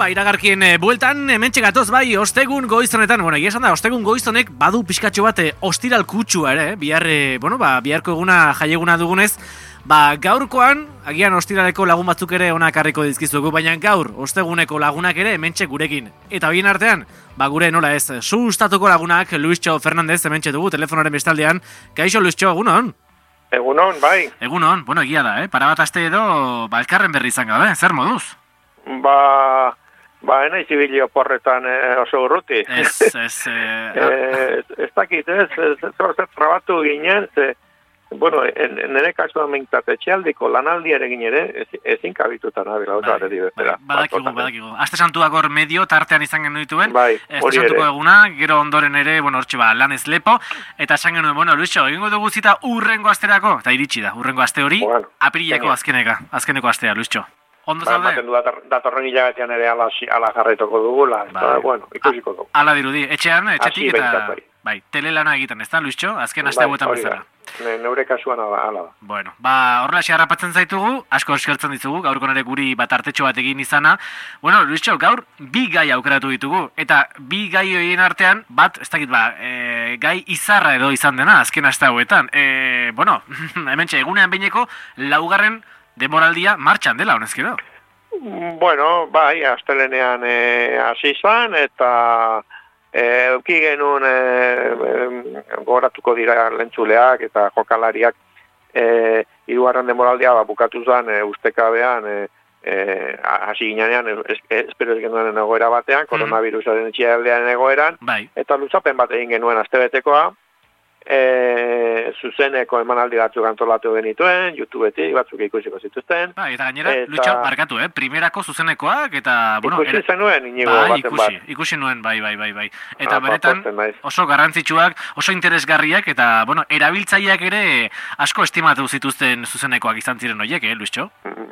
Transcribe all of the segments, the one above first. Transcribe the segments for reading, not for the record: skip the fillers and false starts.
iragarkien bueltan, hementxe gatoz bai, ostegun goizonetan, egia esan da, ostegun goizonek badu pixkatxo bat ostiral kutsua ere, biharko eguna jaieguna dugunez, gaurkoan, agian ostiraleko lagun batzuk ere onak harriko dizkizugu, baina gaur, osteguneko lagunak ere hementxe gurekin. Eta bien artean, gure nola ez, sustatuko lagunak, Luistxo Fernandez hementxe dugu, telefonaren bestaldean. Kaixo, Luistxo, egunon? Egunon, bai. Egunon, egia da, para bat aste edo, elkarren berri izan gabe, zer moduz? Enaiz ibilio porretan oso urruti. Ez dakit, trabatu ginen, nire kasuan meintzat etxealdiko lanaldiarekin ere, ezin kabituta nabila, Badakigu. Aste santuak hor medio, tartean izan genuen dituen, Aste santuko eguna, gero ondoren ere, lan ez lepo, eta esan genuen, Luixo, egingo dugu zita urrengo asterako, eta iritsi da, urrengo aste hori, apirileko azkeneko astea, Luixo. Ondo zaude? Datorren hilagatean ere ala jarretoko dugula, ikusiko dugu. Ala dirudi, etxetik eta telelana egiten, ez da, Luixo? Azken aste hauetan bezala. Neure kasuan ala da. Horrela harrapatzen zaitugu, asko eskertzen ditugu, gaurko nire guri bat artetxo bat egin izana. Luixo, gaur bi gai aukeratu ditugu, eta bi gai horien artean, ez dakit gai izarra edo izan dena, azken aste hauetan. Hementxe, egunean behineko, laugarren demoraldia martxan dela, honezkero? Astelenean hasi izan, eta euki genuen goratuko dira lentzuleak eta jokalariak hirugarren demoraldia bukatu zen ustekabean hasi ginean, espero ez genuen egoera batean, koronavirusaren etxealdean egoeran, eta luzapen bat egin genuen astebetekoa, zuzeneko emanaldi batzuk antolatu genituen, YouTubetik batzuk ikusiko zituzten. Eta gainera, Luitxo, barkatu, primerako zuzenekoak, eta... Ikusi zenuen, inigo baten bat. Ikusi nuen, bai. Eta benetan, oso garrantzitsuak, oso interesgarriak, eta, erabiltzaileak ere asko estimatu zituzten zuzenekoak izan ziren horiek, Luitxo?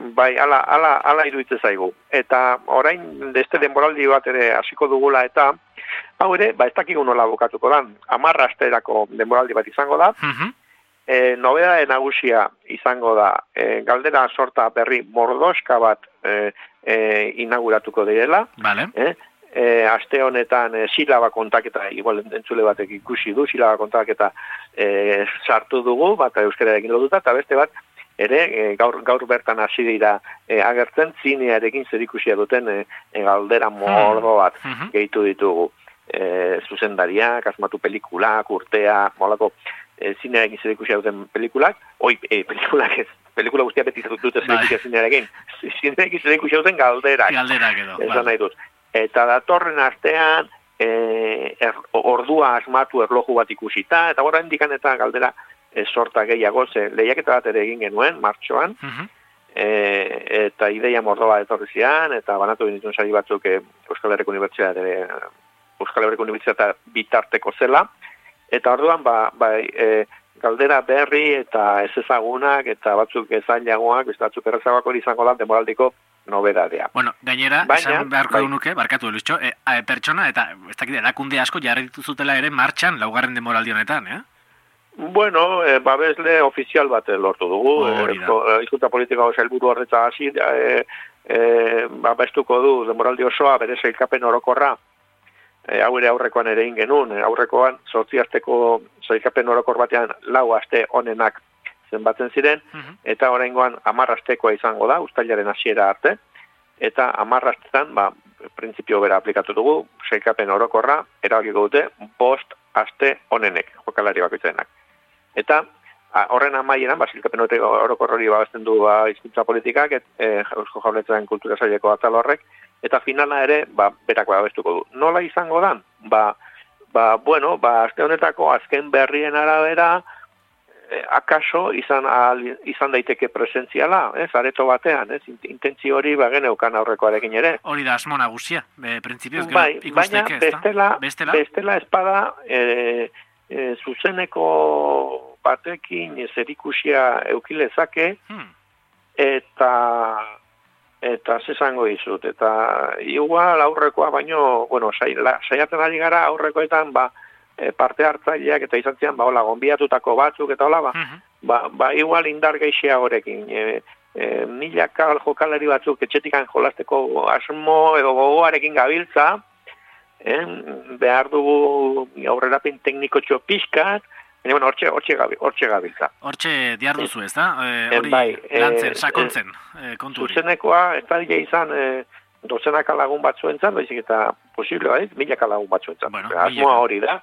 Ala iruditzen zaigu. Eta orain, deste denboraldi bat ere hasiko dugula, eta hau ere, ez dakigu nola bukatuko da. 10 asterako denboraldi bat izango da. Nobedade nagusia izango da. Galdera sorta berri mordoska bat inauguratuko direla. Aste honetan silaba kontaketa, igual entzule batek ikusi du, silaba kontaketa sartu dugu, bat euskararekin lotuta, eta beste bat, ere, gaur bertan hasi dira agertzen, zinearekin zerikusia duten galdera mordo bat gehitu ditugu. Zuzendariak, asmatu pelikulak, urtea, molako zinearekin zerikusia duten pelikulak, pelikulak ez, pelikula guztia beti dute zerikusia zinearekin, zinearekin zerikusia duten galderak. Galderak edo. Esan nahi dut. Eta datorren astean, ordua asmatu erloju bat ikusita, eta gora indikan eta galdera sorta gehiago, lehiaketa bat ere egin genuen, martxoan, eta ideia mordoa etorri zian, eta banatu binituen sari batzuk Euskal Herriko Unibertsitatea bitarteko zela, eta orduan, galdera berri eta ez ezagunak, eta batzuk ezailagoak, beste batzuk errezagoak hori izango da, demoraldiko nobedadea. Gainera, esan beharko dunuke, barkatu Luixo, pertsona, eta ez dakit, erakunde asko jarri zutela ere martxan, laugarren demoraldi honetan, babesle ofizial bat lortu dugu, hizkuntza politika sailburu horretza hasi, babestuko du demoraldi osoa, bere sailkapen orokorra, hau ere aurrekoan ere ingenun, aurrekoan 8 asteko sailkapen orokor batean 4 aste onenak zenbatzen ziren, eta oraingoan 10 astekoa izango da, uztailaren hasiera arte, eta 10 astetan, printzipio bera aplikatu dugu, sailkapen orokorra, erabakiko dute, 5 aste onenek, jokalari bakoitzenak. Eta horren amaieran, sailkapen orokor hori babesten du hizkuntza politikak, Eusko Jaurlaritzaren kultura saileko atal horrek, eta finala ere, berak babestuko du. Nola izango da? Aste honetako azken berrien arabera, akaso izan daiteke presentziala, areto batean, intentzio hori geneukan aurrekoarekin ere. Hori da asmo nagusia, printzipioz, baina bestela espada zuzeneko batekin zerikusia eukilezake, eta zesango dizut, eta igual aurrekoa, baino, saiatzen ari gara aurrekoetan, parte hartzaileak eta izan zian, gonbiatutako batzuk eta hola, igual indar gehiagorekin milaka jokalari batzuk etxetikan jolasteko asmo edo gogoarekin gabiltza, behar dugu aurrerapen teknikotxo pixkat, baina bueno, hortxe gabiltza. Hortxe diarduzu ez da? Hori lantzen, sakontzen kontu hori. Zuzenekoa, ez da dira izan dozenaka lagun batzuentzat, baizik eta posible baiz, milaka lagun batzuentzat. Bueno, asmoa hori da.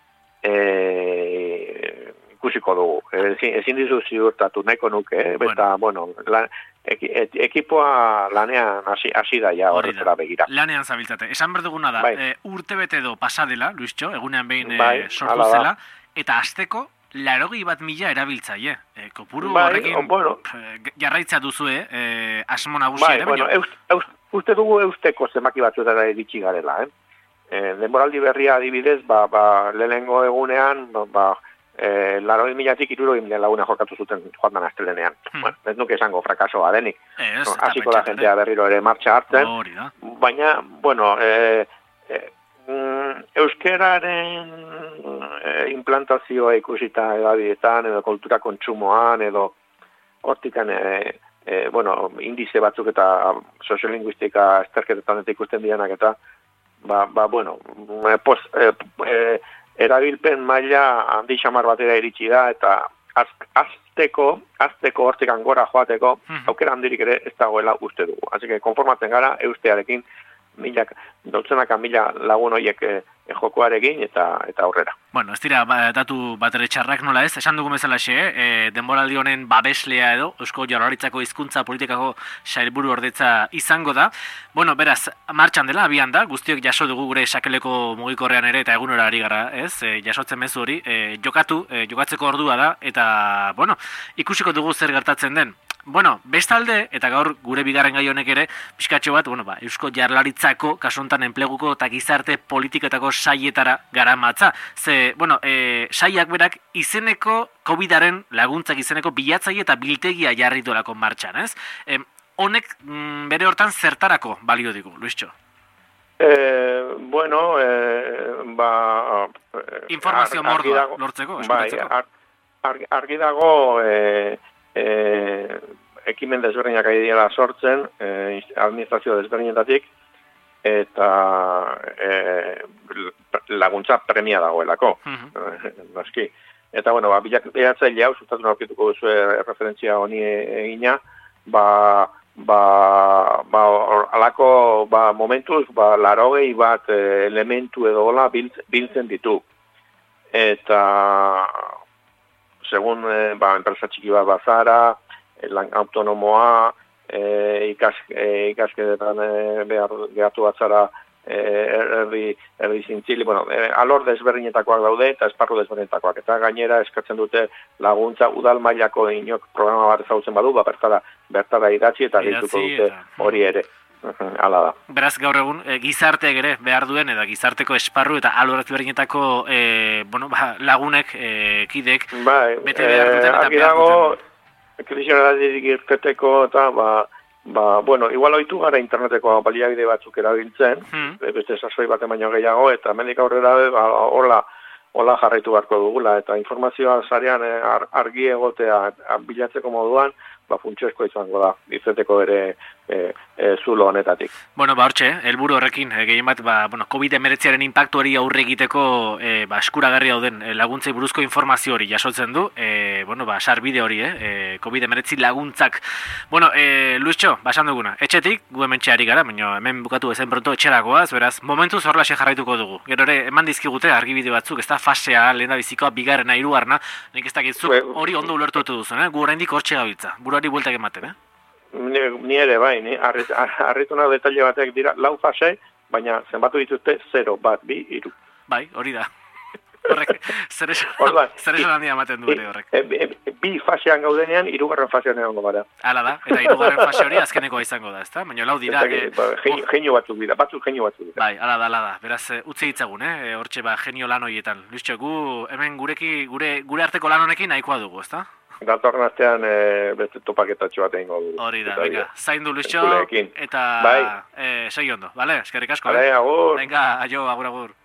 Ikusiko dugu. Ezin dizu ziurtatu nahiko nuke, eta, bueno, ekipoa lanean hasi da ja horretara begira. Lanean zabiltzate. Esan berduguna da, urte bete edo pasadela, Luistxo, egunean behin sortu zela, eta azteko 81.000 erabiltzaile. Kopuru horrekin jarraitza duzue, asmo nagusia ere, baina... Uste dugu eusteko zemaki batzuetara iritsi garela, denboraldi berria adibidez, lehenengo egunean, 80.000-tik 70.000 laguna jokatu zuten joan dan astelenean. Ez nuke esango frakasoa denik. Hasiko da jentea berriro ere martxa hartzen. Baina, bueno, euskeraren implantazioa ikusita edabietan, edo kultura kontsumoan, edo hortikan, bueno, indize batzuk eta soziolinguistika esterketetan ikusten dianak eta, bueno, erabilpen maila handi xamar batera iritsi da, eta azteko hortikan gora joateko, aukera handirik ere ez dagoela uste dugu. Así que konformatzen gara, eustearekin, dotzenaka mila lagun horiek jokoarekin eta aurrera. Bueno, ez dira datu batere txarrak nola ez, esan dugu bezalaxe, denboraldi honen babeslea edo, Eusko Jaurlaritzako hizkuntza politikako sailburu ordetza izango da. Bueno, beraz, martxan dela, abian da, guztiok jaso dugu gure sakeleko mugikorrean ere eta egunora ari gara, ez, jasotzen mezu hori, jokatzeko ordua da, eta, bueno, ikusiko dugu zer gertatzen den. Bueno, bestalde, eta gaur gure bigarren gai honek ere, pixkatxo bat, Eusko Jaurlaritzako, kasu honetan enpleguko eta gizarte politiketako saietara garamatza. Ze, saiak berak izeneko COVID-aren laguntzak izeneko bilatzaile eta biltegia jarri duelako martxan, ez? Honek bere hortan zertarako balio digu, Luistxo? Informazio mordoa lortzeko, eskuratzeko. Argi dago... ekimen desberdinak ari dira sortzen, administrazio desberdinetatik, eta laguntza premia dagoelako. Baski. Eta, bilatzaile hau, sustatu aurkituko duzu referentzia honi egina, alako momentuz, 80 bat elementu edo hola biltzen ditu. Eta... segun enpresa txiki bat bazara, lan autonomoa, ikasketetan behatu batzara erdi zintzili, alor desberdinetakoak daude eta esparru desberdinetakoak. Eta gainera eskatzen dute laguntza udal mailako inok programa bat ezautzen badu, bertara idatzi eta dituko dute hori ere. Hala da. Beraz, gaur egun, gizarteak ere behar duen, eta gizarteko esparru eta aloratu berdinetako lagunek, kidek, bete behar duten eta behar duten. Krisionalatik irteteko eta, igual oitu gara interneteko baliabide batzuk erabiltzen, beste sasoi baten baino gehiago, eta mendik aurrera hola jarraitu beharko dugula, eta informazioa sarean argi egotea bilatzeko moduan, funtsezkoa izango da, izeteko ere zulo honetatik. Hortxe, helburu horrekin, gehien bat, COVID-19aren inpaktuari aurre egiteko eskuragarri dauden laguntzei buruzko informazio hori jasotzen du, sarbide hori, COVID-19 laguntzak. Luistxo, basan duguna, etxetik, gu hemen txeari gara, hemen bukatu ezen pronto etxerakoaz, beraz, momentuz horrelaxe jarraituko dugu. Gero ere, eman dizkigute argibide batzuk, ez da fasea, lehen da bizikoa, bigarrena, hirugarrena, nik ez dakitzu hori ondo ulertutu duzu, gu oraindik hortxe gabiltza, buruari bueltak ematen, Ni ere bai, harritu nahi detalle batek dira, 4 fase, baina zenbatu dituzte 0, 1, 2, 3. Bai, hori da. Horrek, zer esan handia ematen du ere horrek. 2 fasean gaudenean, 3. fasean egongo gara. Hala da, eta 3. fase hori azkenekoa izango da, ezta? Baina lau dira... Genio batzuk dira, genio batzuk dira. Bai, hala da. Beraz, utzi ditzagun, hortxe genio lan horietan. Luistxo, gu hemen gure arteko lan honekin nahikoa dugu, ezta? Datorren astean beste topaketatxo bat egingo dugu. Hori da, venga, zaindu Luistxo, eta segi ondo, bale? Eskerrik asko, agur. Venga, aio, agur.